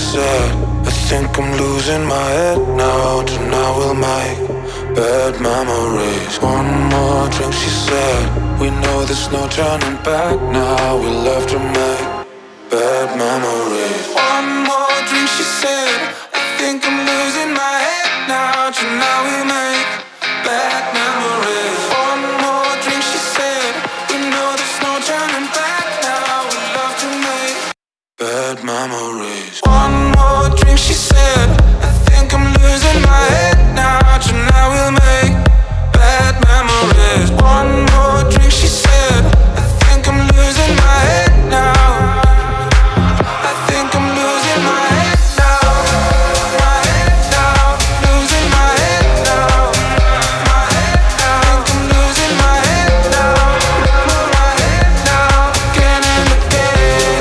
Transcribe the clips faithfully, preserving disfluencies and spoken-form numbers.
said, I think I'm losing my head now. Tonight we'll make bad memories. One more drink, she said, we know there's no turning back now. We'll have to make bad memories. One more drink, she said, I think I'm losing my head now. Tonight we'll make bad memories. One more drink, she said, we know there's no turning back now. We'll have to make bad memories. One more drink, she said, I think I'm losing my head now. Tonight we'll make bad memories. One more drink, she said, I think I'm losing my head now. I think I'm losing my head now. My head now, losing my head now. My head now, I think I'm losing my head now. My head now, again and again.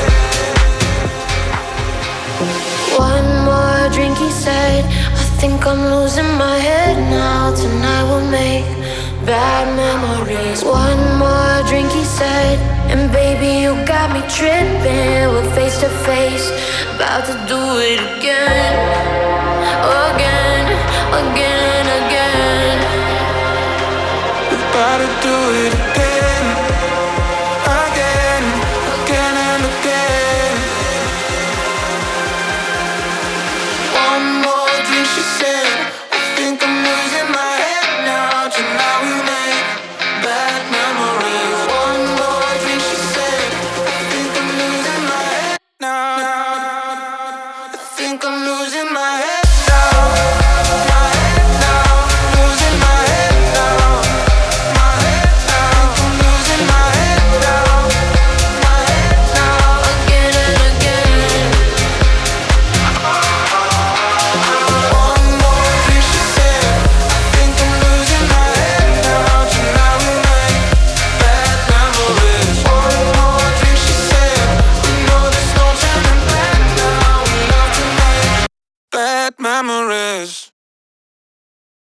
One more drink, he said, I think I'm losing my head now. Tonight we'll make bad memories. One more drink, he said, and baby, you got me tripping. We're face to face, about to do it again. Again, again, again. We're about to do